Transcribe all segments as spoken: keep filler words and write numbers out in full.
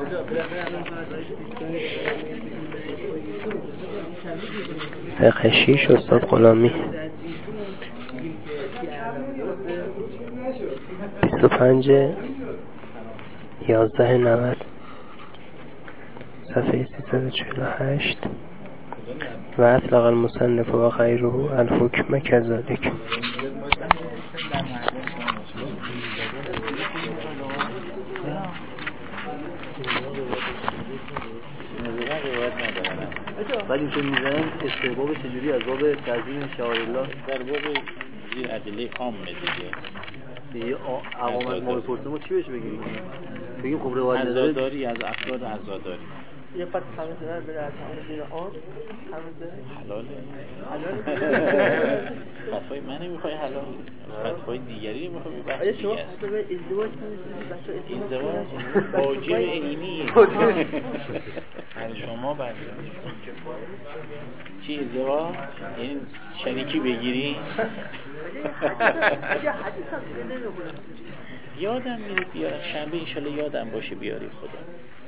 فقه شیش استاد غلامی بیست و پنج یازده نود صفحه سیصد و چهل و هشت. و اطلق المصنف و غیره الحکم کذالک. ولی که میزنن استحباب چجوری از باب تعظیم شعائر الله در باب زیر ادله عامه دیگه دیگه عوامل ما بپرسیم ما چی بهش بگیریم؟ بگیم خب روایت نداره عزاداری از افراد عزاداری یه پس خمسه در بره از همه دین آن خمسه حلاله حلاله فتوای من نمیخوای حلال فتوای دیگری نمیخوای بحث آیا دیگه شما است فتوای ازدواج کنید بچه ازدواج واجب عینیه هر شما بعد چی ازدواج یعنی شریکی بگیری اگه حدیث هم نمیخونه یادم میره بیارم شنبه انشالله یادم باشه بیاری خدا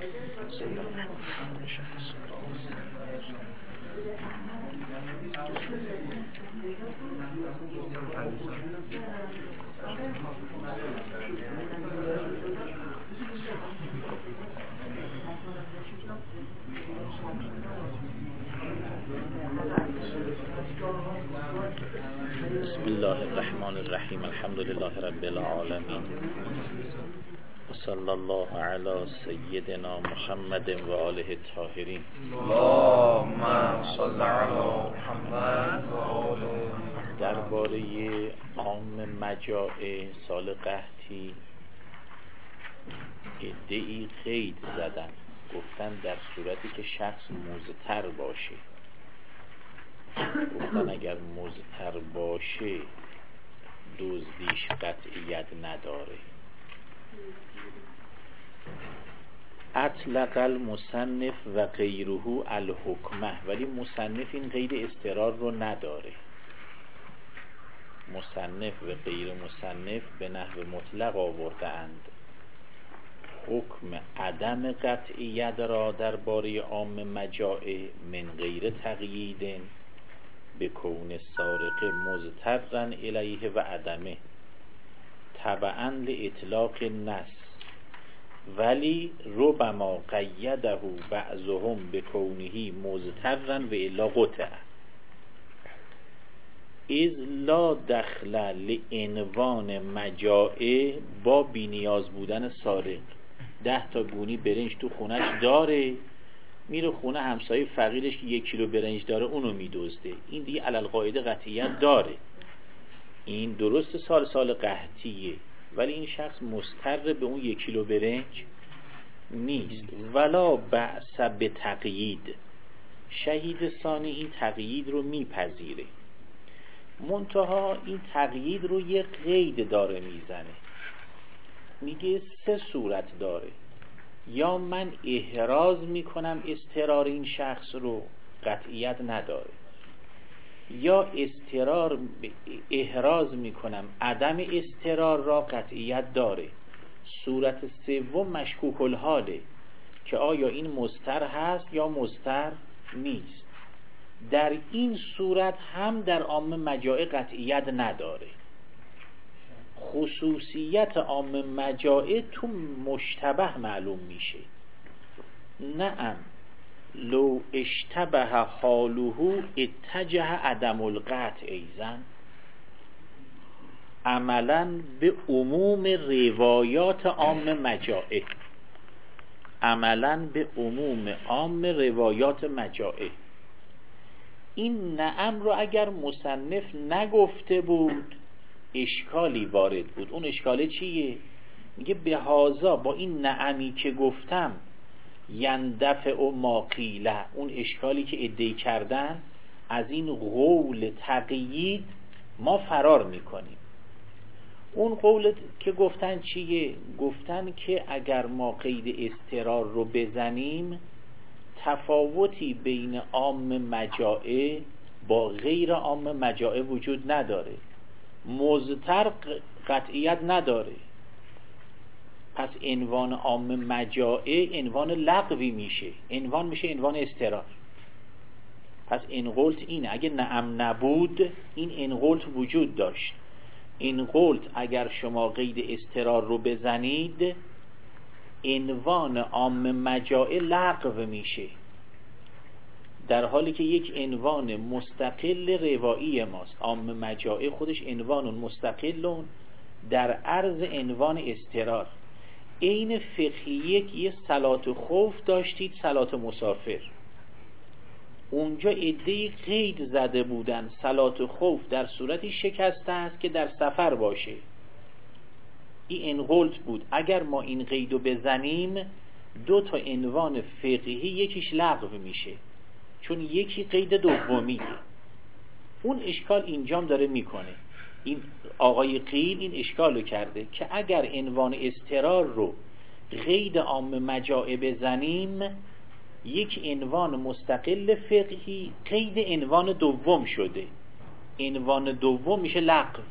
بسم الله الرحمن الرحیم الحمد لله رب العالمین و صلی الله علی سیدنا محمد و آله الطاهرین. اللهم صل علی محمد و آله. درباره عام مجاعه سال قحطی ادعی قید زدن، گفتن در صورتی که شخص مضطر باشه، گفتن اگر مضطر باشه دزدیش قطعیت نداره. اطلق المصنف و غیره الحکمه، ولی مصنف این قید اضطرار رو نداره. مصنف و غیر مصنف به نحو مطلق آورده اند حکم عدم قطعیت را درباره عام مجاعه من غیر تقیید به کون سارق مضطرا الیه و عدمه تبعا لاطلاق النص، ولی ربما قیده بعضهم به کونه مضطرا و الا قطع اذ لا دخل لعنوان مجاعه با بینیاز بودن سارق. ده تا گونی برنج تو خونش داره، میره خونه همسایه فقیرش که یک کیلو برنج داره اونو میدزده، این دیگه علل قاعده قطعیت داره. این درست سال سال قحطیه ولی این شخص مضطر به اون یک کیلو برنج نیست. ولا بأس به تقیید، شهید ثانی این تقیید رو میپذیره، منتها این تقیید رو یه قید داره میزنه، میگه سه صورت داره: یا من احراز میکنم اضطرار این شخص رو، قطعیت نداره، یا اضطرار احراز میکنم عدم اضطرار را، قطعیت داره. صورت سوم مشکوک الحاله که آیا این مضطر هست یا مضطر نیست. در این صورت هم در عام مجاعه قطعیت نداره. خصوصیت عام مجاعه تو مشتبه معلوم میشه. نعم لو اشتبه حاله اتجه عدم القطع ایزن، عملا به عموم روایات عام مجاعه، عملا به عموم عام روایات مجاعه. این نعم رو اگر مصنف نگفته بود اشکالی وارد بود. اون اشکاله چیه؟ میگه به هازا، با این نعمی که گفتم، یندفع و ما قیله، اون اشکالی که ادعی کردن از این قول تقیید ما فرار میکنیم. اون قول که گفتن چیه؟ گفتن که اگر ما قید اضطرار رو بزنیم تفاوتی بین عام مجاعه با غیر عام مجاعه وجود نداره، مضطر قطعیت نداره. پس عنوان عام مجاعه عنوان لغوی میشه، عنوان میشه عنوان اضطرار. پس انقلت اینه، اگه نعم نبود این انقلت وجود داشت. انقلت اگر شما قید اضطرار رو بزنید عنوان عام مجاعه لغو میشه، در حالی که یک عنوان مستقل روایی ماست. عام مجاعه خودش عنوان مستقل در عرض عنوان اضطرار. عین فقهیه که یه صلات خوف داشتید، صلات مسافر، اونجا عده‌ای قید زده بودن صلات خوف در صورتی شکسته است که در سفر باشه. این انقلت بود. اگر ما این قیدو بزنیم دو تا عنوان فقهی یکیش لغو میشه، چون یکی قید دومیه. اون اشکال اینجام داره میکنه. این آقای قیل این اشکالو کرده که اگر عنوان اضطرار رو قید عام مجاعه بزنیم یک عنوان مستقل فقهی قید عنوان دوم شده، عنوان دوم میشه لغو.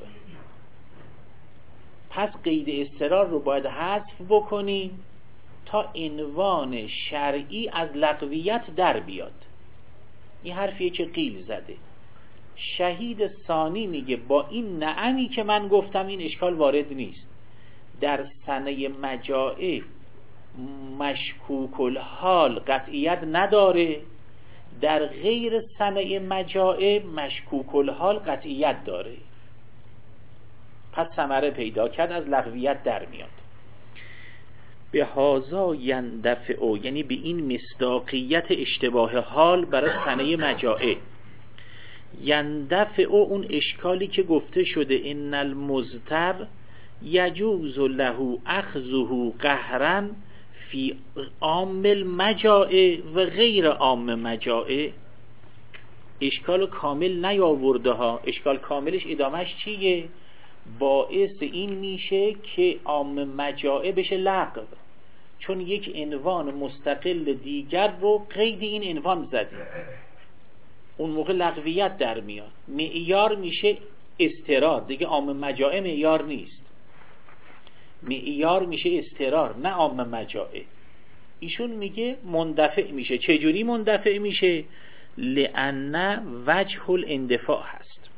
پس قید اضطرار رو باید حذف بکنیم تا عنوان شرعی از لغویت در بیاد. این حرفیه که قیل زده. شهید ثانی میگه با این نعمی که من گفتم این اشکال وارد نیست. در سنه مجاعه مشکوک الحال قطعیت نداره، در غیر سنه مجاعه مشکوک الحال قطعیت داره. پس ثمره پیدا کرد، از لغویت در میاد. به هازا یندفع، یعنی به این مصداقیت اشتباه حال برای سنه مجاعه. یندفع اون اشکالی که گفته شده ان المضطر یجوز له اخذه قهرا فی عام المجاعه و غیر عام مجاعه. اشکال کامل نیاورده ها. اشکال کاملش ادامهش چیه؟ باعث این میشه که عام مجاعه بشه لغو، چون یک عنوان مستقل دیگر رو قید این عنوان زدیم. اون موقع لغویت در میاد. معیار میشه اضطرار، دیگه عام مجاعه معیار نیست. معیار میشه اضطرار نه عام مجاعه. ایشون میگه مندفع میشه. چجوری مندفع میشه؟ لأن وجه الاندفاع هست.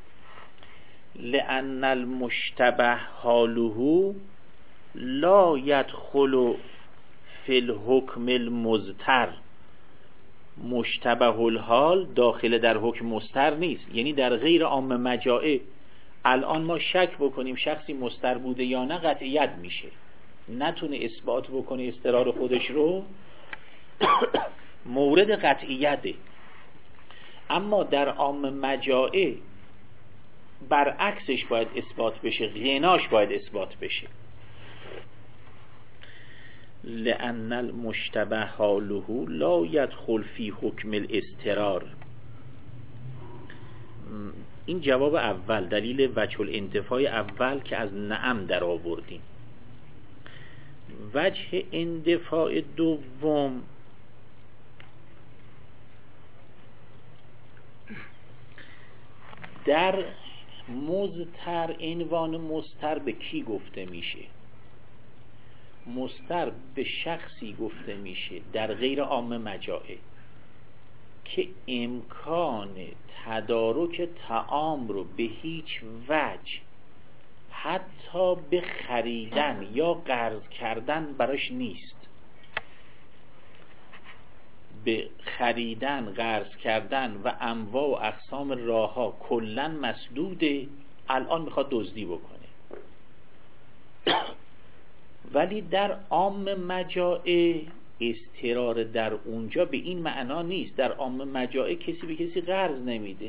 لأن المشتبه حاله لا يدخل فی الحکم المضطر. مشتبه الحال داخل در حکم مضطر نیست، یعنی در غیر عام مجاعه. الان ما شک بکنیم شخصی مضطر بوده یا نه قطعیت میشه، نتونه اثبات بکنه اضطرار خودش رو، مورد قطعیته. اما در عام مجاعه برعکسش باید اثبات بشه، غناش باید اثبات بشه. لأن المشتبه حاله لا يدخل فی حکم الاضطرار. این جواب اول، دلیل وجه الانتفاع اول که از نعم در آوردیم. وجه اندفاع دوم در مضطر، عنوان مضطر به کی گفته میشه؟ مضطر به شخصی گفته میشه در غیر عام مجاعه که امکان تدارک طعام رو به هیچ وجه حتی به خریدن یا قرض کردن براش نیست. به خریدن، قرض کردن و انواع و اقسام راه‌ها کلاً مسدوده. الان میخواد دزدی بکنه. ولی در عام مجاعه اضطرار در اونجا به این معنا نیست. در عام مجاعه کسی به کسی قرض نمیده،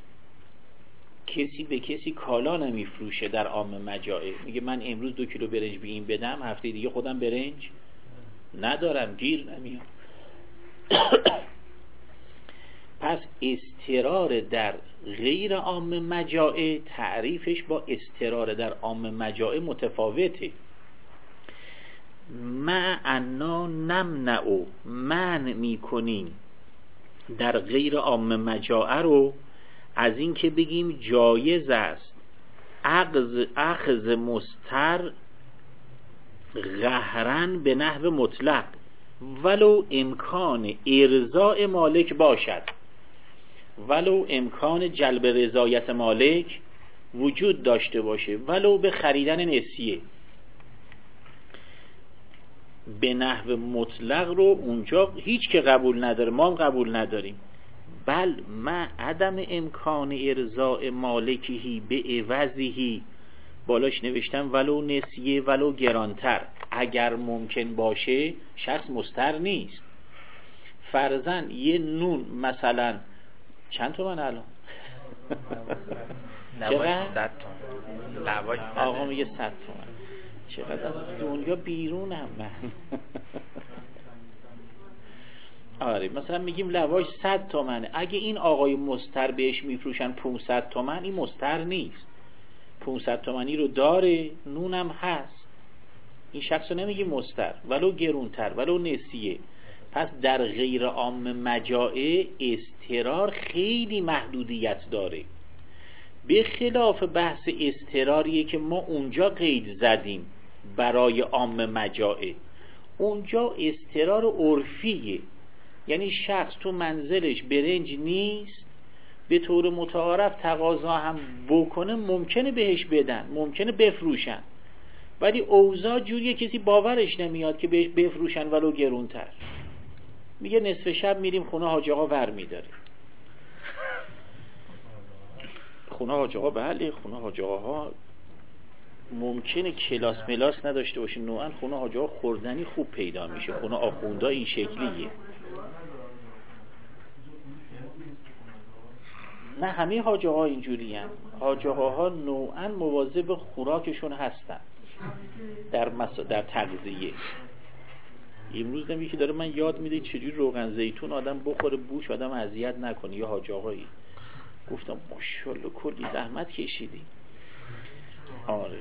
کسی به کسی کالا نمیفروشه. در عام مجاعه میگه من امروز دو کیلو برنج به این بدم، هفته دیگه خودم برنج ندارم، گیر نمیام. پس اضطرار در غیر عام مجاعه تعریفش با اضطرار در عام مجاعه متفاوته. معنا نمنعو، منع میکنیم در غیر عام مجاعه رو از این که بگیم جایز است اخذ اخذ مضطر قهرن به نحو مطلق ولو امکان ارضاء مالک باشد، ولو امکان جلب رضایت مالک وجود داشته باشه، ولو به خریدن نسیه. به نحو مطلق رو اونجا هیچ که قبول نداره، ما هم قبول نداریم. بل ما عدم امکان ارضاء مالکهی به عوضهی، بالاش نوشتم ولو نسیه ولو گرانتر، اگر ممکن باشه شخص مستر نیست. فرضاً یه نون مثلا چند تومن الان؟ لواش صد تومن. لواش آقا میگه صد تومن. چقدر از دنیا بیرونم من. آره مثلا میگیم لواش صد تومنه، اگه این آقای مستر بهش میفروشن پانصد تومن، این مستر نیست، پانصد تومنی رو داره، نونم هست، این شخص رو نمیگی مستر، ولو گرونتر ولو نسیه. پس در غیر عام مجاعه استرار خیلی محدودیت داره، به خلاف بحث استراریه که ما اونجا قید زدیم برای عام مجاعه. اونجا استرار عرفیه، یعنی شخص تو منزلش برنج نیست، به طور متعارف تقاضا هم بکنه ممکنه بهش بدن، ممکنه بفروشن، ولی اوضاع جوریه کسی باورش نمیاد که بهش بفروشن ولو گرونتر. میگه نصف شب میریم خونه حاج آقا ور میداریم. خونه حاج آقا بله، خونه حاج آقاها ممکنه کلاس ملاس نداشته باشه، نوعا خونه حاج آقا خوردنی خوب پیدا میشه، خونه آخوندا این شکلیه. نه همه حاج آقا اینجوری هستن، حاج آقاها نوعا مواظب خوراکشون هستن در مس... در تغذیه. امروز نمیگه که داره من یاد میده چجوری روغن زیتون آدم بخوره بوش آدم اذیت نکنه. یا حاج آقایی گفتم ماشاءالله کلی زحمت کشیدی. آره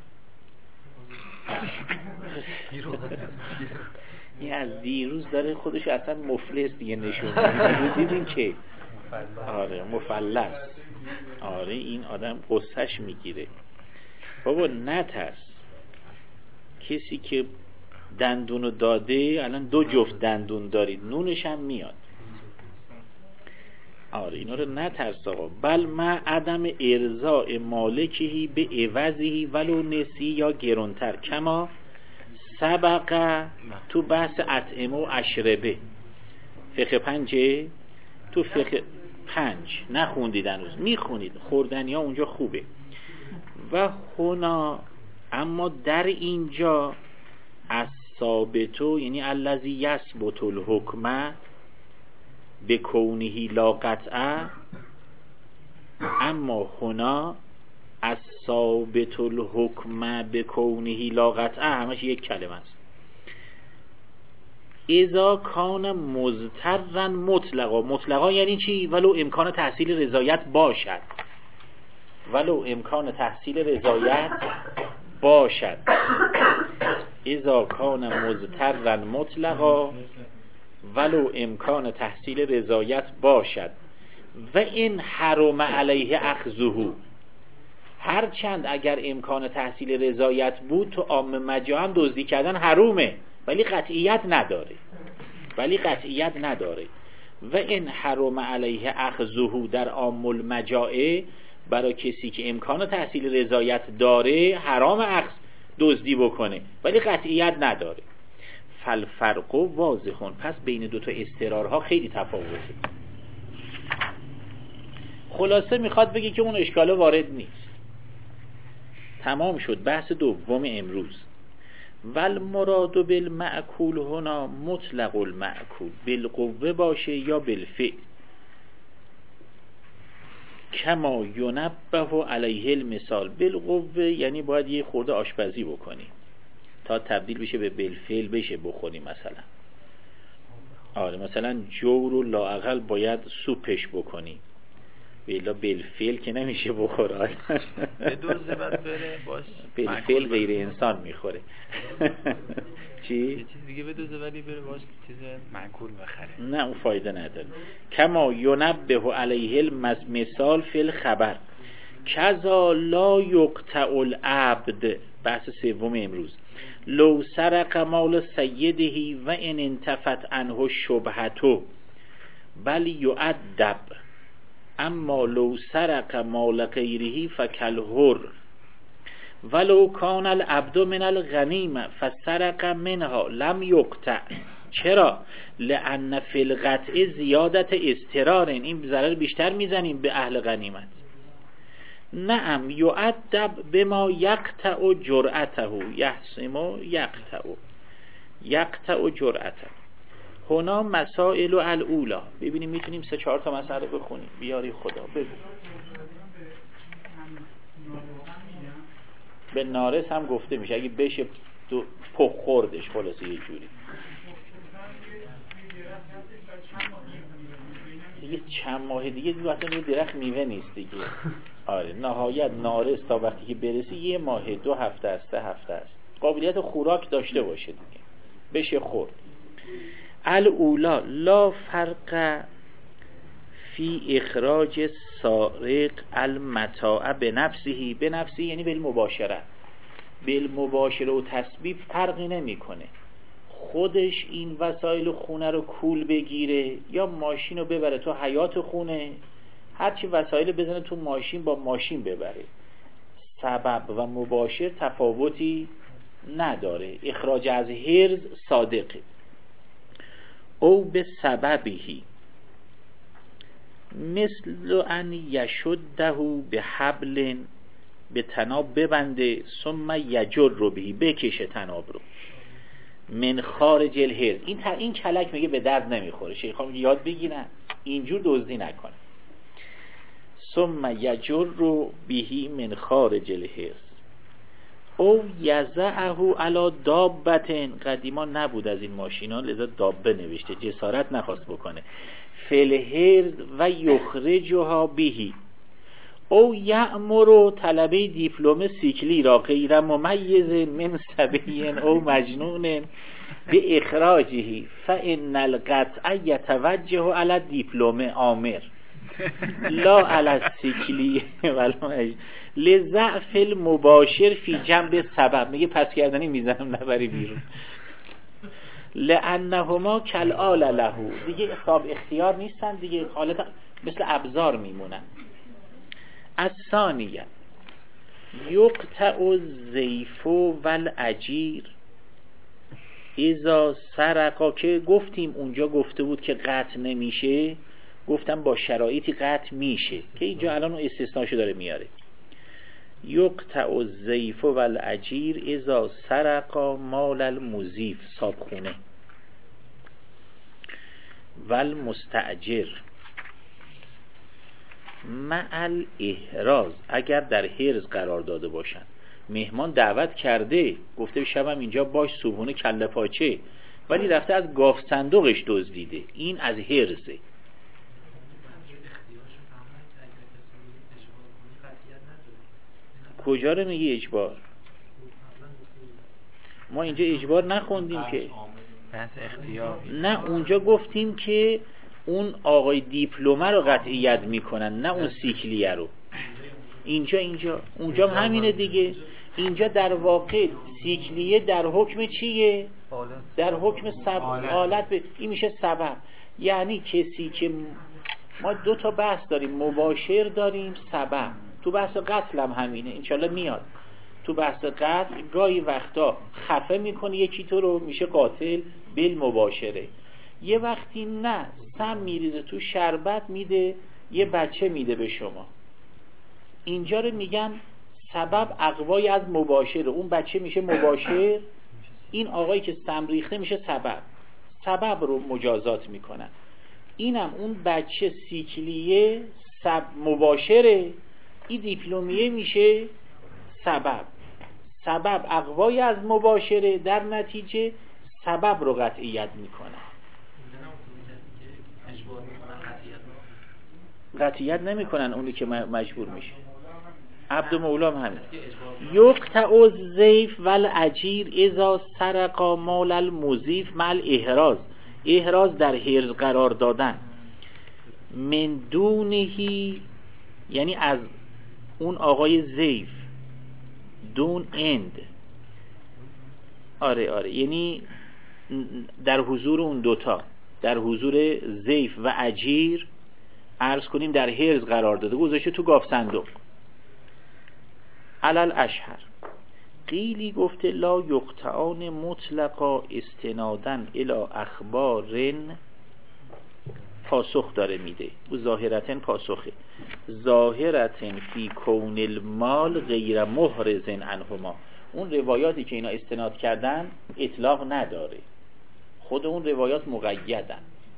این از دیروز داره خودش اصلا مفلس دیگه نشون میده، دیدین که آره مفلس. آره این آدم قصهش میگیره. بابا نترس، کسی که دندونو داده الان دو جفت دندون دارید، نونش هم میاد. آره اینا رو نترس آقا. بل ما عدم ارضاء مالکهی به عوضهی ولو نسی یا گرونتر، کما سبقه تو بحث اطعمه و اشربه فقه پنجه، تو فقه پنج نخوندید هنوز، میخونید، خوردنی ها اونجا خوبه. و هنا اما در اینجا از ثابتو یعنی الذی یثبت الحکم به کونه لا قطعه، اما هنا از ثابت الحکم به کونه لا قطعه همش یک کلمه است. اذا کان مضطرا مطلقا، مطلقا یعنی چی؟ ولو امکان تحصیل رضایت باشد، ولو امکان تحصیل رضایت باشد. اذا کان مضطرا مطلقا ولو امکان تحصیل رضایت باشد. و این حرم علیه اخذه، هرچند اگر امکان تحصیل رضایت بود تو عام مجاعه هم دزدی کردن حرومه، ولی قطعیت نداره، ولی قطعیت نداره. و این حرم علیه اخذه در عام المجاعه، برای کسی که امکان تحصیل رضایت داره حرام اخذ دزدی بکنه، ولی قطعیت نداره. فالفرق واضحون، پس بین دو تا استرارها خیلی تفاوته. خلاصه میخواد بگه که اون اشکال وارد نیست. تمام شد بحث دوم امروز. ول مراد بالمأکول هنا مطلق المأکول، بالقوه باشه یا بالفعل، کما ینبه علیه المثال. بالقوه یعنی باید یه خورده آشپزی بکنی تا تبدیل بشه به بالفعل بشه بخوری. مثلا آره مثلا جو رو لااقل باید سوپش بکنی، بلا بالفعل که نمیشه بخوره. به دوزه بعد بره باش بالفعل غیر انسان میخوره. چی؟ یه چیز دیگه به دوزه ولی بره باش چیز معقول بخره، نه اون فایده نداره. کما ینبه علیه المثال فی الخبر کذا لا یقطع العبد، بحث سوم امروز. لو سرق مال سیدهی و ان انتفت عنه شبهتو بل یؤدب اما لو سرق مال غیره فکالحر ولو کان العبد من الغنیمه فسرق منها لم یقطع. چرا؟ لأن فی القطع زیادت استرار، این ضرر بیشتر میزنیم به اهل غنیمت. نعم یؤدب بما یقطع جرأته یحسم یقطع یقطع جرأته. هنا مسائل الاولا. ببینیم میتونیم سه چهار تا مسئله بخونیم. بیاری خدا بگو. به نارس هم گفته میشه اگه بشه تو پخ خوردش، خلاصه یه جوری دیگه چند ماه دیگه دیگه اصلا درخت میوه نیست دیگه. آره نهایت نارس تا وقتی که برسی یه ماه، دو هفته است، سه هفته است، قابلیت خوراک داشته باشه دیگه بشه خورد. الاولا لا فرق فی اخراج سارق المتاع بنفسه. بنفسه یعنی بالمباشره، بالمباشره و تسبیب فرقی نمیکنه. خودش این وسایل خونه رو کول بگیره یا ماشین رو ببره تو حیاط خونه، هرچی وسایل بزنه تو ماشین با ماشین ببره، سبب و مباشر تفاوتی نداره. اخراج از حرز صادقه. او به سببهی مثل ان یشده به حبل، به تناب ببنده، ثم یجر رو بهی، بکشه تناب رو، من خارج الحرز. این تا این کلک میگه به درد نمیخوره. شیخا میگه یاد بگیرن اینجور دزدی نکنه. ثم یجر رو بهی من خارج الحرز او یزعه علی دابتن. قدیما نبود از این ماشینا لذا دابه نوشته، جسارت نخواست بکنه. فلهرز و یخرجها بهی او یأمر طلبه دیپلم سیکلی را غیر ممیز من صبی او مجنون به اخراجه فان القطع یتوجه علی دیپلم آمر لا علی السیکلی لضعف المباشر فی جنب سبب. میگه پس کردنی میزنم نبری بیرون. لانهما کالآل له، دیگه حساب اختیار نیستن دیگه، حالت مثل ابزار میمونن. الثانیه یقطع الضیف والاجیر اذا سرقا، که گفتیم اونجا گفته بود که قطع نمیشه، گفتم با شرایطی قطع میشه که اینجا الان اون استثناشو داره میاره. یقطع الضیف والاجیر اذا سرقا مال المضیف، صابخونه، والمستاجر مع الاحراز، اگر در حرز قرار داده باشن. مهمان دعوت کرده گفته شبم اینجا باش، صبحونه کله پاچه، ولی رفته از گاف صندوقش دزدیده، این از حرزه. کجا رو میگی اجبار؟ ما اینجا اجبار نخوندیم که، بحث اختیار. نه اونجا گفتیم که اون آقای دیپلمه رو قطعیت میکنن، نه اون سیکلیه رو. اینجا اینجا اونجا هم همینه دیگه. اینجا در واقع سیکلیه در حکم چیه؟ در حکم سبب، حالت به این میشه سبب. یعنی کسی که ما دو تا بحث داریم، مباشر داریم، سبب. تو بحث قتل هم همینه، انشالله میاد. تو بحث قتل گاهی وقتا خفه میکنه یکی تو رو، میشه قاتل بالمباشره. یه وقتی نه، سم میریزه تو شربت میده، یه بچه میده به شما. اینجا رو میگن سبب اقوای از مباشره. اون بچه میشه مباشر، این آقایی که سم ریخته میشه سبب. سبب رو مجازات میکنن. اینم اون بچه سیکلیه سب مباشره، این دیپلمیه میشه سبب. سبب اقوای از مباشره، در نتیجه سبب رو قطعیت میکنه. قطعیت نمیکنن اونی که مجبور میشه. عبد مولام همین. یقطع الضیف والاجیر اذا سرقا مال المضیف مع الاحراز. احراز در حرز قرار دادن. من دونهی یعنی از اون آقای ضیف، دون اند. آره آره یعنی در حضور اون دوتا، در حضور ضیف و اجیر عرض کنیم در حرز قرار داده، گذاشته تو گاف صندوق. علل اشهر قیلی گفته لا یقطعان مطلقا استنادن الی اخبارن، پاسخ داره میده او ظاهرتن پاسخه ظاهرتن فی کون المال غیر محرز عنهما. اون روایاتی که اینا استناد کردن اطلاق نداره، خود اون روایات مقیدن.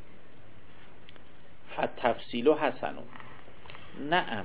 فتفصیل و حسنون نعم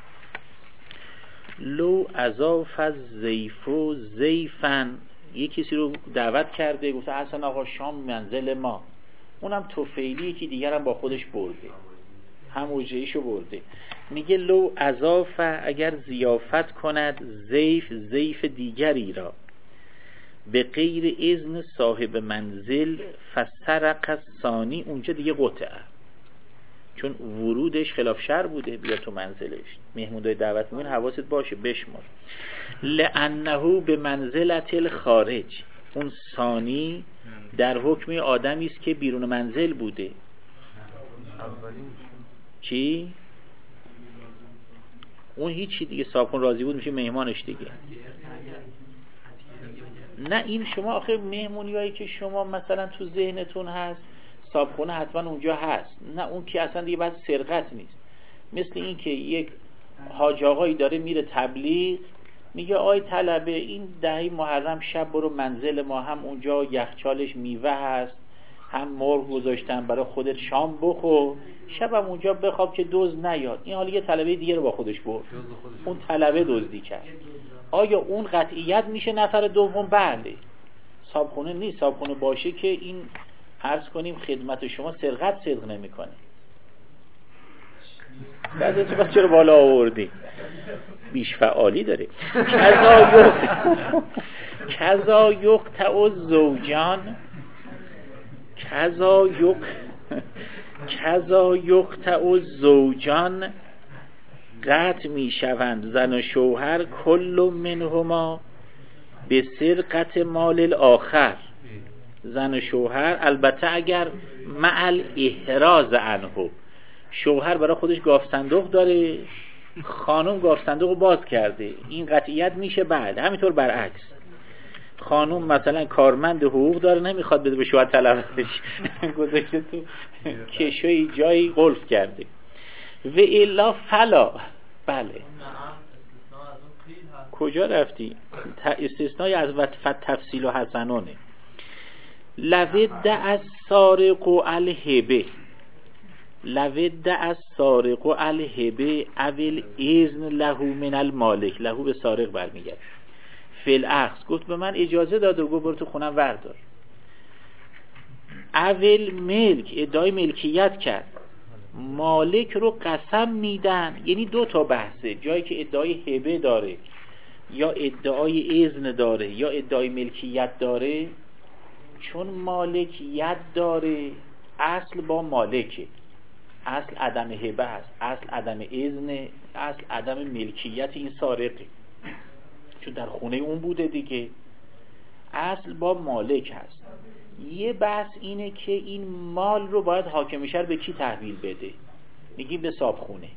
لو اضاف الضیف و ضیفن، یک کسی رو دعوت کرده گفته حسن آقا شام منزل ما، اونم توفیلی که دیگرم با خودش برده، هم وجهیشو برده. میگه لو اضاف اگر ضیافت کند ضیف ضیف دیگری را به غیر اذن صاحب منزل فسرق الثانی، اونجا دیگه قطعه، چون ورودش خلاف شرع بوده، بیا تو منزلش مهموندای دعوت میکنن حواست باشه بشمار. لانه به منزلت الخارج، اون ثانی در حکم آدمی است که بیرون منزل بوده. چی؟ اون هیچی دیگه، صاحب راضی بود میشه مهمانش دیگه. نه این شما آخه مهمونیایی که شما مثلا تو ذهنتون هست صاحبخونه حتما اونجا هست، نه اون که اصلا دیگه بعد سرقت نیست. مثل این که یک حاج آقایی داره میره تبلیغ، میگه آی طلبه این دهی محرم شب برو منزل ما، هم اونجا یخچالش میوه هست، هم مرغ گذاشتن برای خودت شام بخور، شبم اونجا بخواب که دزد نیاد. این حالا یه طلبه دیگه رو با خودش برد، اون طلبه دزدی کرد. آیا اون قطعیت میشه نفر دوم؟ بله. صاحبخونه نیست، صاحبخونه باشه که این عرض کنیم خدمت شما سرقت صدق نمیکنه. بعد از بعد چرا بالا آوردی؟ بیش فعالی داره. کذا یق کذا یقطع الزوجان کذا یق کذا یقطع الزوجان، قطع میشوند زن و شوهر کل منهما به سرقت مال الاخر. زن و شوهر البته اگر مع الاحراز عنه، شوهر برای خودش گاف صندوق داره، خانم گاف صندوق رو باز کرده، این قطعیت میشه. بعد همینطور برعکس، خانم مثلا کارمند حقوق داره نمیخواد بده به شوهر طلبش، گذاشته تو کشوی جایی قلف کرده. و الا فلا. بله کجا رفتی؟ استثنای از تفصیل و حسنانه. لود از سارق و الهبه لود از سارق و الهبه اول اذن لهو من المالک، لهو به سارق برمیگرد. فل اخذ گفت به من اجازه داد و گفت برو تو خونم وردار. اول ملک ادعای ملکیت کرد، مالک رو قسم میدن. یعنی دو تا بحثه، جایی که ادعای هبه داره یا ادعای اذن داره یا ادعای ملکیت داره. چون مالکیت داره اصل با مالکه، اصل عدم هبه هست، اصل عدم اذن، اصل عدم ملکیت این سارقه، چون در خونه اون بوده دیگه، اصل با مالک هست. یه بحث اینه که این مال رو باید حاکم شهر به کی تحویل بده، میگیم به صاحبخونه.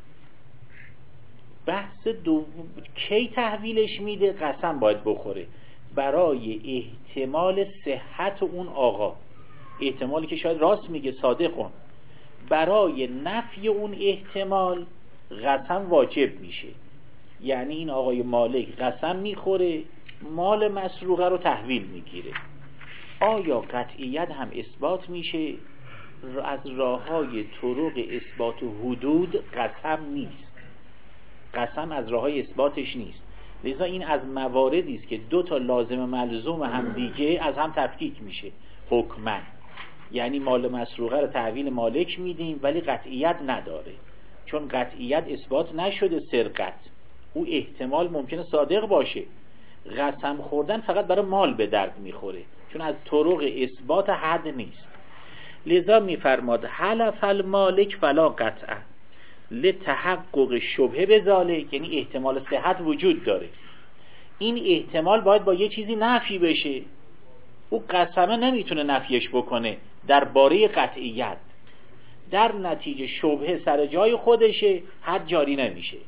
بحث دوم کی تحویلش میده، قسم باید بخوره برای احتمال صحت اون آقا، احتمالی که شاید راست میگه صادقون، برای نفی اون احتمال قسم واجب میشه. یعنی این آقای مالک قسم میخوره مال مسروقه رو تحویل میگیره. آیا قطعیت هم اثبات میشه؟ از راههای طرق اثبات حدود قسم نیست، قسم از راههای اثباتش نیست. لذا این از مواردی است که دو تا لازم ملزوم هم دیگه از هم تفکیک میشه حکماً. یعنی مال مسروقه رو تحویل مالک میدیم ولی قطعیت نداره، چون قطعیت اثبات نشده سرقت، او احتمال ممکنه صادق باشه. قسم خوردن فقط برای مال به درد میخوره، چون از طرق اثبات حد نیست. لذا میفرماد حلف المالک فلا قطعه لتحقق شبهه بذالک، یعنی احتمال صحت وجود داره. این احتمال باید با یه چیزی نفی بشه. او قسمه نمیتونه نفیش بکنه درباره قطعیت، در نتیجه شبهه سر جای خودشه، حد جاری نمیشه.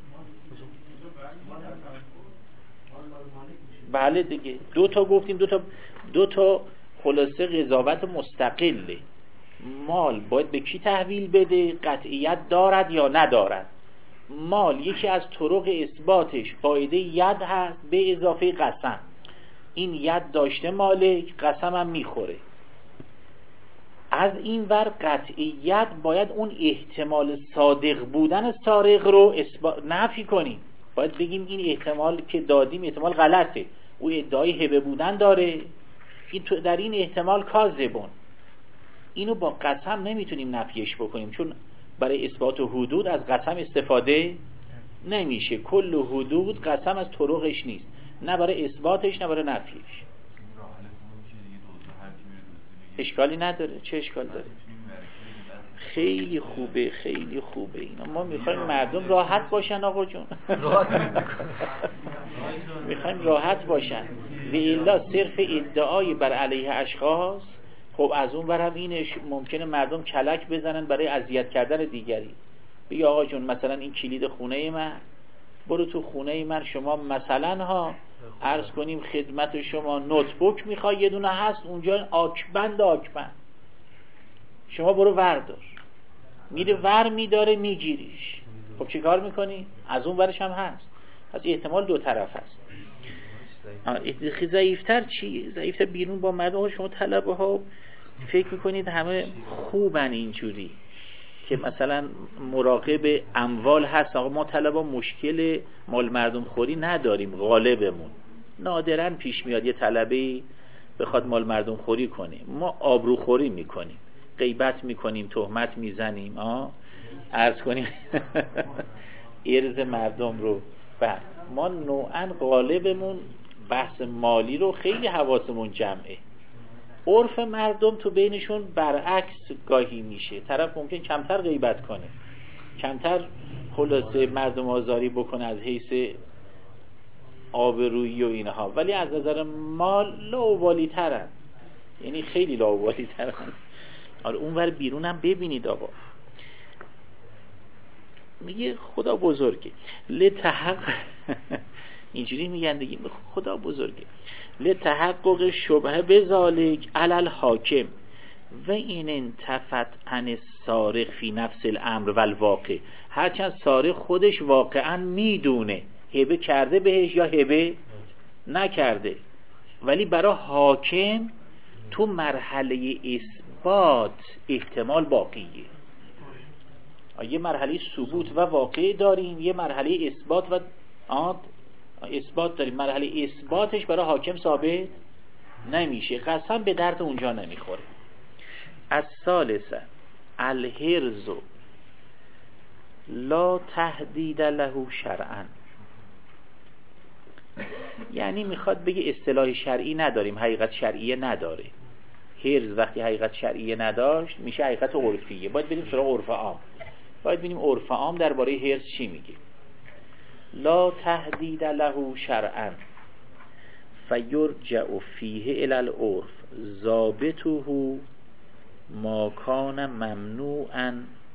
بله دیگه، دو تا گفتیم، دو تا دو تا خلاصه قضاوت مستقله. مال باید به کی تحویل بده؟ قطعیت دارد یا ندارد. مال یکی از طرق اثباتش قاعده ید هست به اضافه قسم. این ید داشته مالک، قسم هم میخوره. از این ور قطعیت باید اون احتمال صادق بودن سارق رو اثبات نفی کنیم. باید بگیم این احتمال که دادیم احتمال غلطه، او ادعای هبه بودن داره، این تو در این احتمال کاذبون. اینو با قسم نمیتونیم نفیش بکنیم، چون برای اثبات حدود از قسم استفاده نمیشه. کل حدود قسم از طرقش نیست، نه برای اثباتش نه برای نفیش. اشکالی نداره. چه اشکال داره؟ خیلی خوبه، خیلی خوبه. اینا ما میخوایم مردم راحت باشن آقا جون. میخوایم راحت باشن و الا صرف ادعای بر علیه اشخاص، خب از اون برم اینش ممکنه مردم کلک بزنن برای اذیت کردن دیگری. بگی آقا جون مثلا این کلید خونه من، برو تو خونه من، شما مثلا ها عرض کنیم خدمت شما نوتبوک میخوای، یه دونه هست اونجا آکبند آکبند، شما برو وردار. میره ور میداره میگیریش، خب چی کار میکنی؟ از اون ورش هم هست. پس احتمال دو طرف هست. ضعیفتر چی؟ ضعیفتر بیرون با مردم. شما طلبه ها فکر میکنید همه خوبن اینجوری که مثلا مراقب اموال هست. آقا ما طلبه مشکل مال مردم خوری نداریم، غالبمون نادرن پیش میاد یه طلبه بخواد مال مردم خوری کنه. ما آبرو خوری میکنیم، غیبت میکنیم، تهمت میزنیم، آه عرض کنیم ارز مردم رو. بعد ما نوعا غالبمون بحث مالی رو خیلی حواسمون جمعه. عرف مردم تو بینشون برعکس گاهی میشه. طرف ممکن کمتر غیبت کنه، کمتر خلاصه مردم آزاری بکنه از حیث آبرویی و اینها، ولی از نظر مال لاابالی ترن، یعنی خیلی لاابالی ترن. آره اونور بیرون هم ببینید آقا، میگه خدا بزرگه لتحقق اینجوری میگن دیگه، خدا بزرگه لتحقق شبهه بذالک علل حاکم و این انتفت عن سارق فی نفس الامر و الواقع. هرچند سارق خودش واقعا میدونه هبه کرده بهش یا هبه نکرده، ولی برای حاکم تو مرحله اثبات احتمال باقیه. یه مرحله ثبوت و واقع داریم، یه مرحله اثبات و آد اثبات داریم. مرحله اثباتش برای حاکم ثابت نمیشه، قسم به درد اونجا نمیخوره. از ثالثه الحرز لا تهدید له شرعا، یعنی میخواد بگه اصطلاح شرعی نداریم، حقیقت شرعیه نداره. حرز وقتی حقیقت شرعیه نداشت میشه حقیقت عرفیه. باید بریم سراغ عرف عام، باید ببینیم عرف عام درباره حرز چی میگه. لا تهدید له شرعا فیرجع فیه الی العرف ضابطه ما کان ممنوعا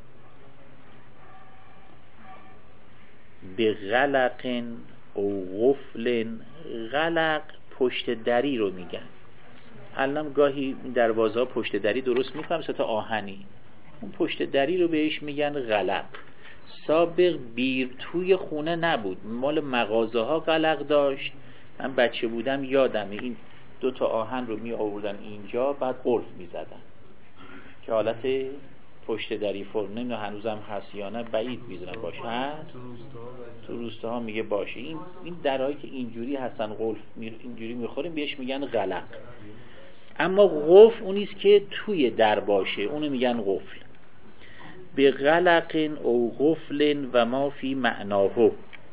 بغلق او غفل. غلق پشت دری رو میگن. الان گاهی دروازه ها پشت دری درست میکنم سه تا آهنی، اون پشت دری رو بهش میگن غلق. سابق بیر توی خونه نبود، مال مغازه ها غلق داشت. من بچه بودم یادمه این دو تا آهن رو می آوردن اینجا، بعد قلف می زدن که حالت پشت دری فرم. نمیدونم هنوزم هست یا نه، بعید میزنم باشه. هست تو روستاها میگه باشه. این این درهایی که اینجوری هستن قلف اینجوری میخوریم بهش میگن غلق. اما قفل اونیست که توی در باشه، اونو میگن قفل. به غلق او غفل و ما فی معناه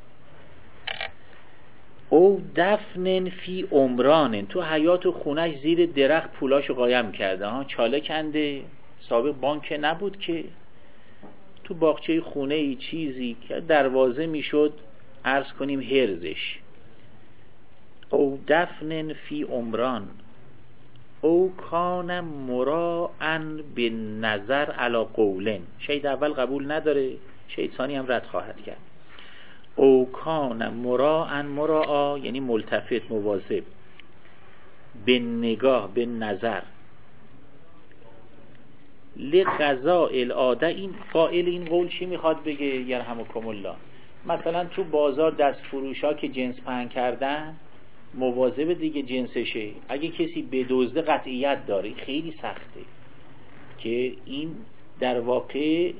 او دفن فی عمران. تو حیات خونش زیر درخت پولاشو قایم کرده ها، چاله کنده. سابق بانک نبود که، تو باغچه خونه ای چیزی که دروازه میشد عرض کنیم هرزش. او دفن فی عمران او کان مراعن به نظر علی قولن. شید اول قبول نداره، شید ثانی هم رد خواهد کرد. او کان مراعن، مراعا یعنی ملتفت، مواظب، به نگاه، به نظر، لقضاء العاده. این قائل این قول چی میخواد بگه؟ یرحمکم الله، مثلا تو بازار دست فروشا که جنس پهن کردن مواظب دیگه جنسشه، اگه کسی بدزده قطعیت داره، خیلی سخته که این در واقع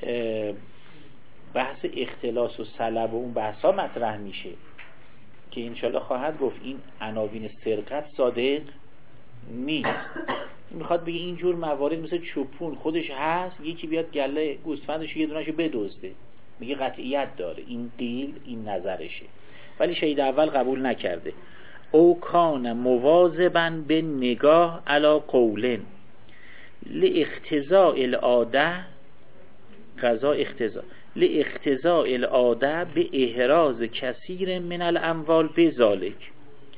بحث اختلاس و سلب و اون بحثا مطرح میشه که انشالله خواهد گفت این عناوین سرقت صادق نیست. میخواد بگه اینجور موارد مثل چوپون خودش هست، یکی بیاد گله گوسفندش یه دونهشو بدزده، میگه قطعیت داره، این قیل، این نظرشه. ولی شهید اول قبول نکرده. او کان مواظبا به نگاه علی قولن لاختزاء العاده، قضا اختزاء لاختزاء العاده به احراز کثیر من الاموال بذالک.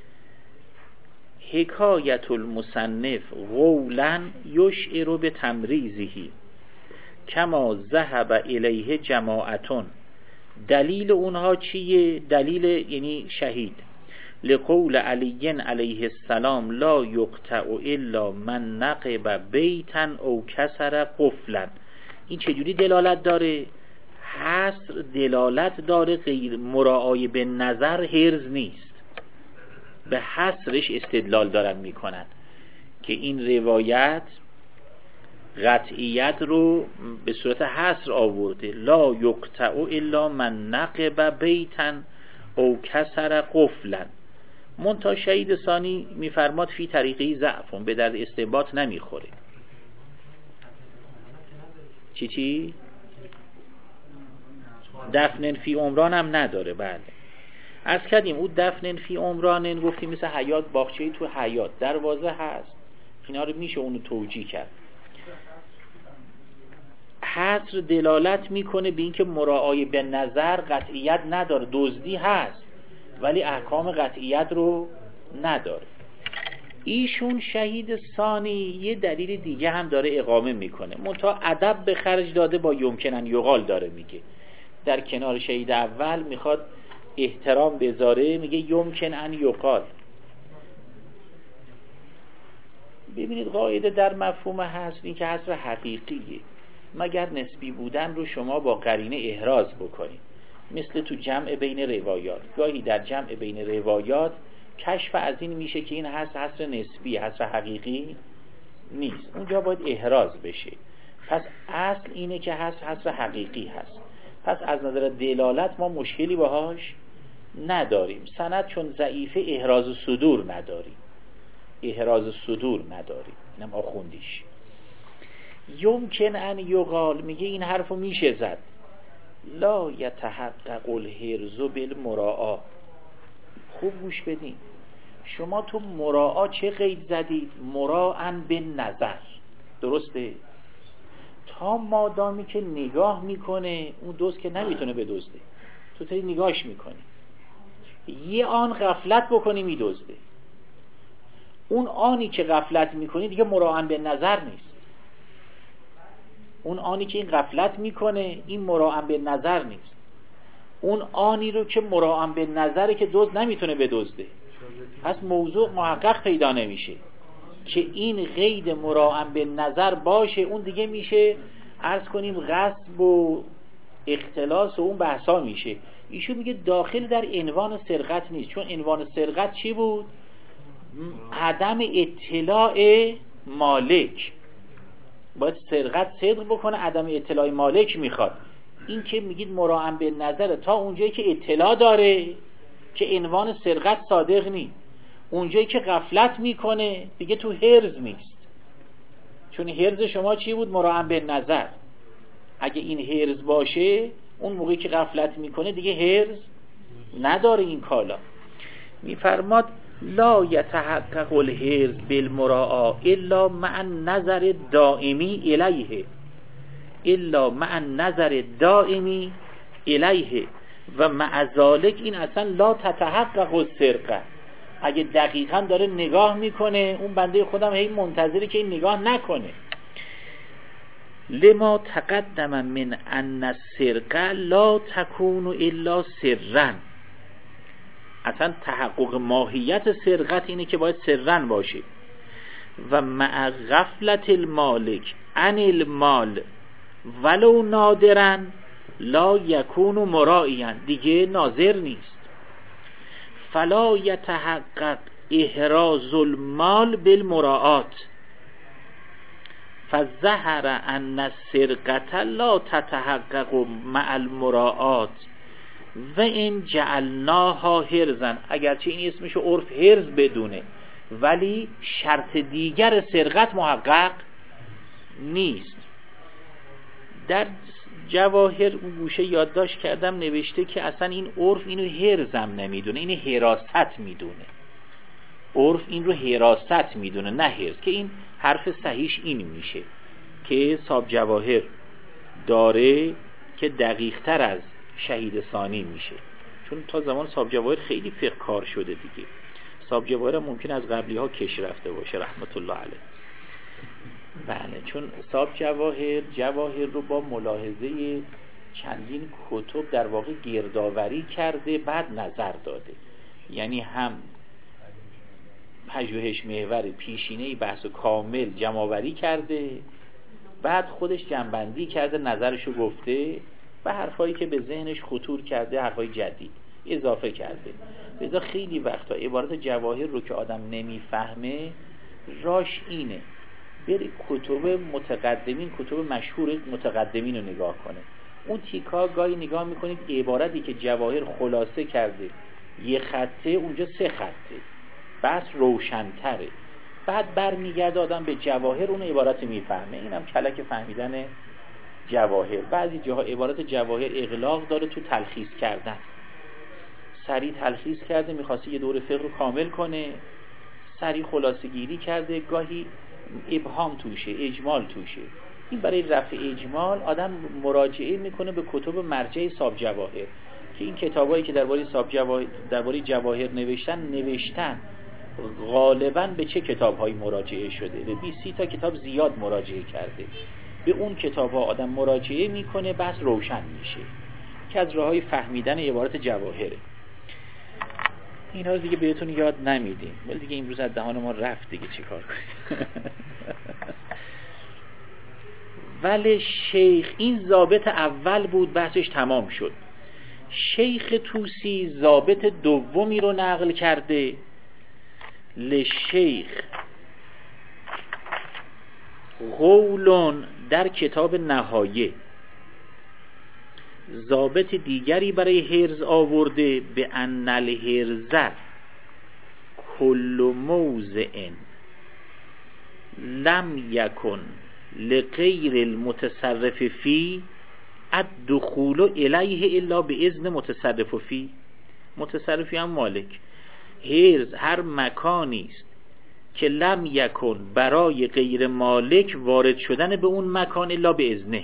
حکایت المصنف قولا یشعر به تمریزهی کما ذهب الیه جماعتون. دلیل اونها چیه؟ دلیل یعنی شهید. لقول علی علیه السلام لا یقطع الا من نقب بیتا او کسر قفلا. این چجوری دلالت داره؟ حصر دلالت داره، غیر مراعای به نظر حرز نیست، به حصرش استدلال دارن میکنن که این روایت قطعیت رو به صورت حصر آورده. لا یقطع الا من نقب بیتا او کسر قفلا. منتها شهید ثانی میفرماد فی طریقی ضعفون، به درد استنباط نمیخوره. چی چی؟ دفن فی عمران هم نداره. بله از کردیم او دفن فی عمران گفتیم مثل حیات، باغچه‌ای تو حیات دروازه هست، اینا رو میشه اونو توجیه کرد. حصر دلالت میکنه به اینکه مراعای به نظر قطعیت نداره، دزدی هست ولی احکام قطعیت رو نداره. ایشون شهید ثانی یه دلیل دیگه هم داره اقامه میکنه، منتها ادب به خرج داده، با یمکنن یقال داره میگه. در کنار شهید اول میخواد احترام بذاره، میگه یمکن ان یقال. ببینید قاعده در مفهوم حصر این که حصر حقیقیه، مگر نسبی بودن رو شما با قرینه احراز بکنید. مثل تو جمع بین روایات، گاهی در جمع بین روایات کشف از این میشه که این حصر حصر نسبی، حصر حقیقی نیست، اونجا باید احراز بشه. پس اصل اینه که حصر حصر حقیقی هست، پس از نظر دلالت ما مشکلی باهاش نداریم. سند چون ضعیفه احراز صدور نداریم، احراز صدور نداریم، اینم آخوندیش. یمکن ان یقال میگه این حرفو میشه زد. لا یتحقق الحرز بالمراعا. خوب گوش بدین، شما تو مراعا چه قید زدید؟ مراعن به نظر، درسته؟ تا مادامی که نگاه میکنه اون دوست که نمیتونه بدزده، تو تری نگاهش میکنی، یه آن غفلت بکنی میدزده. اون آنی که غفلت میکنی دیگه مراعن به نظر نیست. اون آنی که این غفلت میکنه این مراعن به نظر نیست. اون آنی رو که مراعن به نظره که دزد نمیتونه بدزده. پس موضوع محقق پیدا نمیشه که این قید مراعن به نظر باشه. اون دیگه میشه عرض کنیم غصب و اختلاس و اون بحثا میشه. ایشون میگه داخل در عنوان سرقت نیست، چون عنوان سرقت چی بود؟ عدم اطلاع مالک. باید سرقت صدق بکنه، عدم اطلاع مالک میخواد. این که میگید مراعن به نظر تا اونجایی که اطلاع داره که عنوان سرقت صادق نیست، اونجایی که غفلت میکنه دیگه تو حرز نیست. چون حرز شما چی بود؟ مراعن به نظر. اگه این حرز باشه اون موقعی که غفلت میکنه دیگه حرز نداره این کالا. میفرماد لا یتحقق الحرز بالمراعا الا مع نظر دائمی الیه، الا مع نظر دائمی الیه و مع ذالک این اصلا لا تتحقق السرقه. اگه دقیقاً داره نگاه میکنه، اون بنده خودم هی منتظره که این نگاه نکنه. لما تقدم من ان السرقه لا تكون الا سرا. اصلا تحقق ماهیت سرقت اینه که باید سرن باشه. و مع غفلت المالک عن المال ولو نادرا لا یکون مرائیا، دیگه ناظر نیست. فلا یتحقق احراز المال بالمراعات فظهر ان السرقه لا تتحقق مع المراعات و این جعلناها حرزا. اگرچه این اسمشو عرف حرز بدونه، ولی شرط دیگر سرقت محقق نیست. در جواهر اون گوشه یادداشت کردم نوشته که اصلا این عرف اینو حرزم نمیدونه، اینو حراست میدونه. عرف این رو حراست میدونه نه حرز، که این حرف صحیحش این میشه که صاحب جواهر داره که دقیق تر از شهید ثانی میشه، چون تا زمان صاحب جواهر خیلی فقه کار شده دیگه. صاحب جواهر ممکن از قبلی ها کش رفته باشه رحمت الله علیه. بله، چون صاحب جواهر جواهر رو با ملاحظه چندین کتب در واقع گردآوری کرده، بعد نظر داده. یعنی هم پژوهش محور پیشینه بحث کامل جمع‌آوری کرده، بعد خودش جنبندی کرده، نظرشو گفته و حرفایی که به ذهنش خطور کرده، حرفای جدید اضافه کرده. لذا خیلی وقتا عبارت جواهر رو که آدم نمیفهمه، راش اینه بری کتب متقدمین، کتب مشهور متقدمین رو نگاه کنه. اون تیکا گاهی نگاه میکنید عبارتی که جواهر خلاصه کرده یه خطه، اونجا سه خطه، بس روشن‌تره. بعد برمیگرده آدم به جواهر، اون عبارت میفهمه. اینم کلک فهمیدن جواهر. بعضی جاها عبارت جواهر اغلاق داره تو تلخیص کردن، سریع تلخیص کرده، میخواسته یه دور فقه رو کامل کنه، سریع خلاصه گیری کرده، گاهی ابهام توشه، اجمال توشه. این برای رفع اجمال آدم مراجعه میکنه به کتب مرجع صاحب جواهر، که این کتابایی که درباره صاحب جواهر درباره جواهر نوشتن نوشتن غالباً به چه کتاب‌هایی مراجعه شده؟ به بیست تا کتاب زیاد مراجعه کرده. به اون کتاب‌ها آدم مراجعه میکنه، بس روشن میشه که از راههای فهمیدن عبارت جواهره. اینا رو دیگه بهتون یاد نمیدیم، ولی دیگه امروز از دهان ما رفت دیگه، چیکار کنیم؟ ولی شیخ، این ضابط اول بود، بحثش تمام شد. شیخ طوسی ضابط دومی رو نقل کرده. لشیخ قولون در کتاب نهایه، ضابط دیگری برای حرز آورده به ان الحرز کل موضع لم یکن لغیر المتصرف فی الدخول الیه الا به اذن متصرف فی. متصرفی هم مالک. حرز هر مکانی است که لم یکن برای غیر مالک وارد شدن به اون مکان الا به اذنه.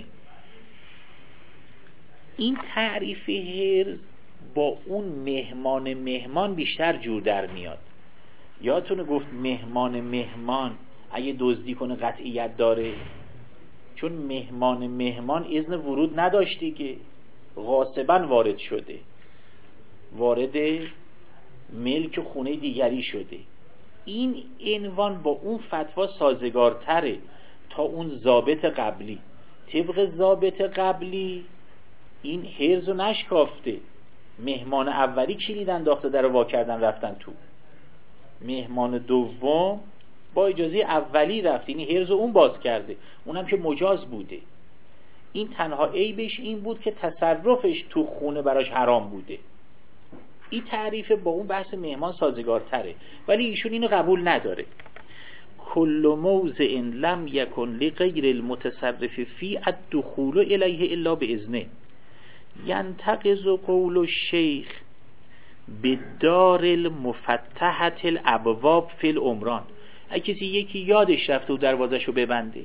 این تعریف حرز با اون مهمان مهمان بیشتر جور در میاد. یادتونه گفت مهمان مهمان اگه دزدی کنه قطعیت داره، چون مهمان مهمان اذن ورود نداشتی که غاصباً وارد شده، وارد ملک خونه دیگری شده. این عنوان با اون فتوا سازگارتره تا اون ضابط قبلی. طبق ضابط قبلی این حرز رو نشکافته، مهمان اولی کلید انداخته در رو وا کردن رفتن تو، مهمان دوم با اجازه اولی رفت، این حرز رو اون باز کرده، اونم که مجاز بوده. این تنها عیبش این بود که تصرفش تو خونه براش حرام بوده. این تعریف با اون بحث مهمان سازگارتره، ولی ایشون اینو قبول نداره. کل موضع لم یکن لغیر المتصرف فی الدخول الیه الا باذنه ینتقض قول الشیخ بدار المفتحة الابواب فی العمران. اگه کسی یکی یادش رفته و دروازه‌شو ببنده،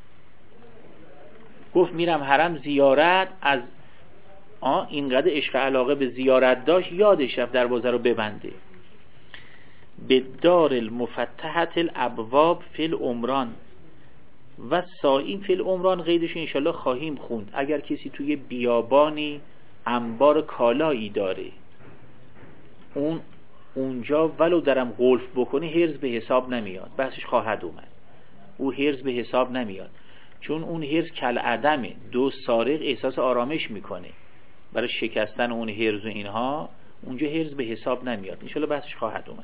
گفت میرم حرم زیارت، از آه اینقدر عشق علاقه به زیارت داشت، یادش رفت دروازه رو ببنده، به دار المفتحت الابواب فی العمران و سائیم فی العمران، قیدش انشالله خواهیم خوند. اگر کسی توی بیابانی انبار کالایی داره، اون اونجا ولو درم قلف بکنه هرز به حساب نمیاد، بحثش خواهد اومد. او هرز به حساب نمیاد، چون اون هرز کل عدمه. دو سارق احساس آرامش میکنه برای شکستن اون هرز و اینها، اونجا هرز به حساب نمیاد. انشالله بحثش خواهد اومد.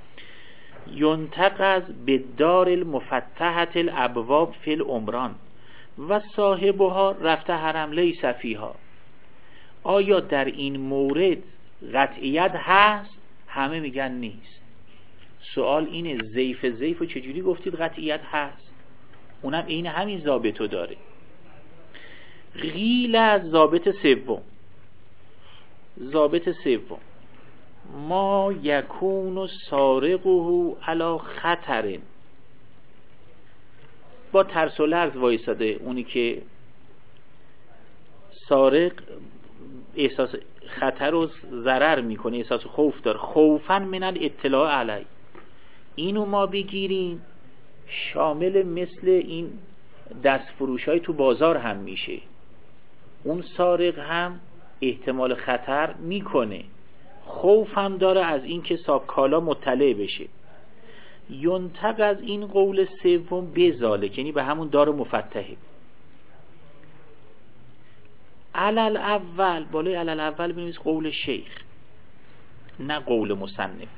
ینتقض به دار المفتحت الابواب فی العمران و صاحبها رفته حرم لیس فیها. آیا در این مورد قطعیت هست؟ همه میگن نیست. سوال اینه ضیف ضیف و چجوری گفتید قطعیت هست؟ اونم این همین ضابطو داره. غیل از ضابط سوم، ضابط سوم ما یکون سارقه علی خطر، با ترس و لرز وایساده اونی که سارق احساس خطر و ضرر میکنه، احساس خوف داره. خوفا من الاطلاع علی، اینو ما بگیریم شامل مثل این دست فروش های تو بازار هم میشه. اون سارق هم احتمال خطر میکنه، خوف هم داره از این که صاحب کالا مطلع بشه. ینتق از این قول سوم بزاله، یعنی به همون دار مفتحه. علل اول، بالای علل اول بنویس قول شیخ نه قول مصنف.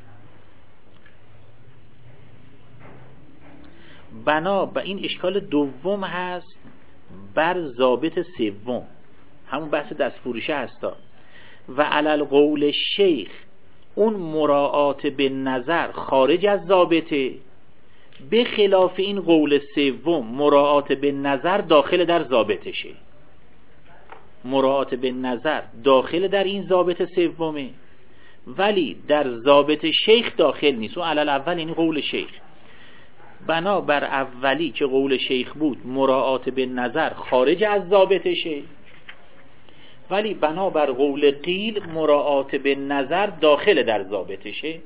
بنا به این اشکال دوم هست بر ضابط سوم، همون بحث دست فروشه هستا. و علل قول شیخ، اون مراعات به نظر خارج از ضابطه، به خلاف این قول سوم مراعات به نظر داخل در ضابطشه. مراعات به نظر داخل در این ضابط سومه، ولی در ضابط شیخ داخل نیست. اون علل اول یعنی قول شیخ. بنا بر اولی که قول شیخ بود مراعات به نظر خارج از ضابطشه، ولی بنا بر قول قیل مراعات به نظر داخل در ضابطشه.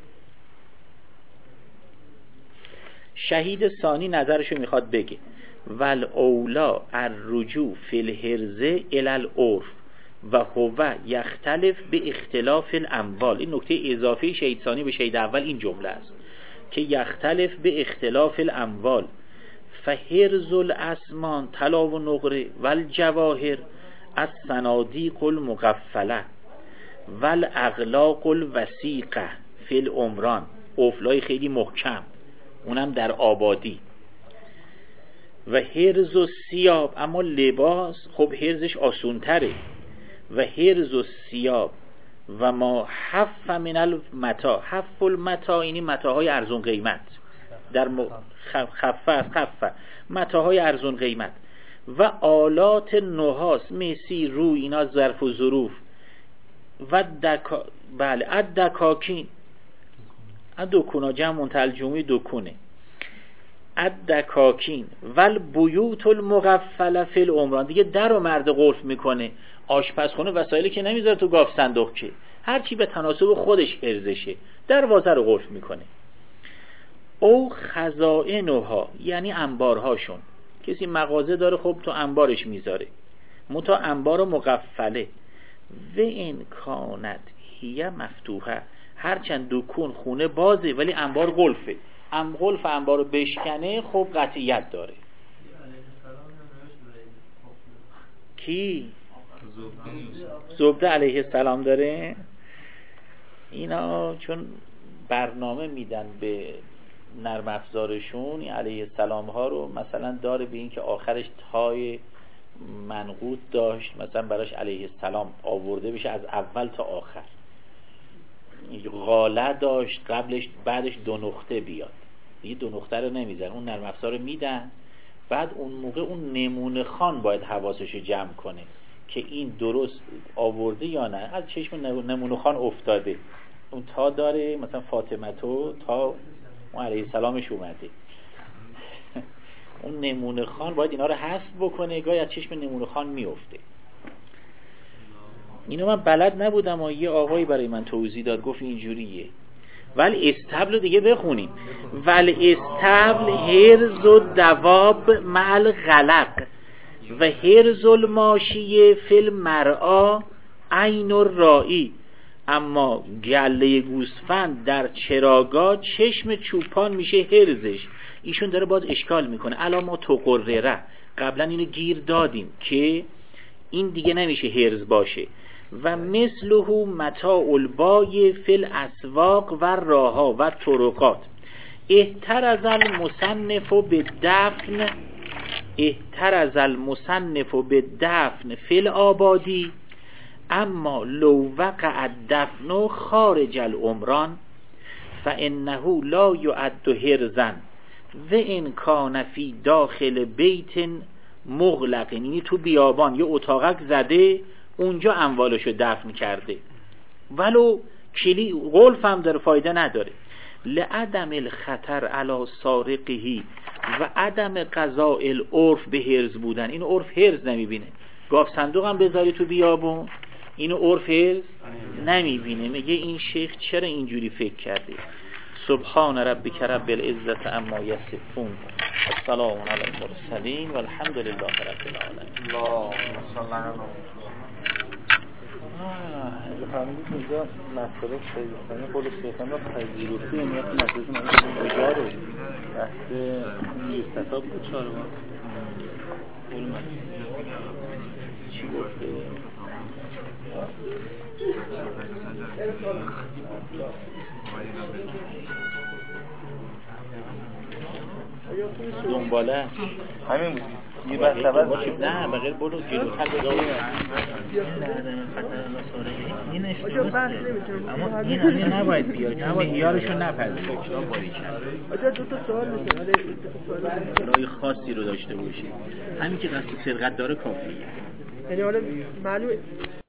شهید ثانی نظرشو میخواد بگه ول اولا الرجوع فی الحرزه الی العرف و هو یختلف به اختلاف الاموال. این نکته اضافه شهید ثانی به شهید اول این جمله است که یختلف به اختلاف الاموال فحرز الاسمان طلا و نقره والجواهر از صنادیق المغفله والاغلاق الوثیقه فی العمران، قفلای خیلی محکم اونم در آبادی. و حرز و ثیاب، اما لباس خب حرزش آسون تره. و حرز و ثیاب و ما حف من المتا، حف المتا اینی متاهای ارزون قیمت، در م... خفه خفه متاهای ارزون قیمت. و آلات نحاس مسی روی اینا ظرف و ظروف. و دکا... بله الدکاکین، دکونا جمع منتلجمی دکونه. الدکاکین والبیوت المغفله فی العمران، دیگه در و مرد قفل میکنه. آشپزخونه وسایلی که نمیذاره تو گاف صندوق، که هر چی به تناسب خودش حرزشه، دروازه رو قفل میکنه. او خزائنها یعنی انبارهاشون، کسی مغازه داره خب تو انبارش میذاره، متا انبار مغفله. و این کانت هی مفتوحه، هرچند دکون خونه بازه ولی انبار قلفه. ام قلف انبار رو بشکنه خب قطعیت داره. کی؟ زبده علیه السلام داره. اینا چون برنامه میدن به نرم افزارشون علیه السلام ها رو، مثلا داره به این که آخرش تای منقوط داشت، مثلا براش علیه السلام آورده بشه از اول تا آخر. غاله داشت قبلش، بعدش دو نقطه بیاد، دیگه دو نقطه رو نمیزن. اون نرم افزار رو میدن، بعد اون موقع اون نمونه خان باید حواسش رو جمع کنه که این درست آورده یا نه. از چشم نمونه خان افتاده، اون تا داره مثلا فاطمه تو تا اون علیه السلامش اومده. اون نمونه خان باید اینا رو حذف بکنه، گاهی از چشم نمونه خان میفته. اینو من بلد نبودم و یه آقایی برای من توضیح داد، گفت اینجوریه. ولی استبل دیگه بخونیم. ولی استبل هرز و دواب مع غلق و هرز الماشیه فی المرعا عین الرائی. اما گله گوسفند در چراگاه چشم چوپان میشه هرزش. ایشون داره باز اشکال میکنه. علامه تقرره قبلا اینو گیر دادیم که این دیگه نمیشه هرز باشه. و مثله متاع البای فی الاسواق و راها و طرقات. احترز المصنف بالدفن احترز المصنف بالدفن فی الآبادی اما لو وقع الدفن خارج العمران فانه لا يعد هرزا و ان کان فی داخل بیت مغلق. یعنی تو بیابان یه اتاقک زده اونجا اموالشو دفن کرده ولو کلی غلف هم داره فایده نداره. لعدم الخطر علی سارقه و عدم قضاء العرف به هرز بودن. اینو عرف هرز نمیبینه. گاف صندوق هم بذاری تو بیابون اینو عرف هرز نمیبینه. میگه این شیخ چرا اینجوری فکر کرده؟ سبحان ربک رب العزت عما یصفون و سلام علی المرسلین و الحمد لله رب العالمین. اللهم صل علی اگه فهمیدید اینجا مسئله خیلی قول شیخان را پذیرفتی یعنی وقتی مسئله من بجاره بحث یوستفا بود چاره ما قول من چی گفته دنباله همین بود یه بحث سبب نه بغیر برو جلوتر بگاه این اشتباهه اما این همین نباید بیاد چون معیارشو نپذیره. آجا دو تا سوال میشه رای خاصی رو داشته باشید. همین که قصد سرقت داره کافیه. یعنی حالا معلومه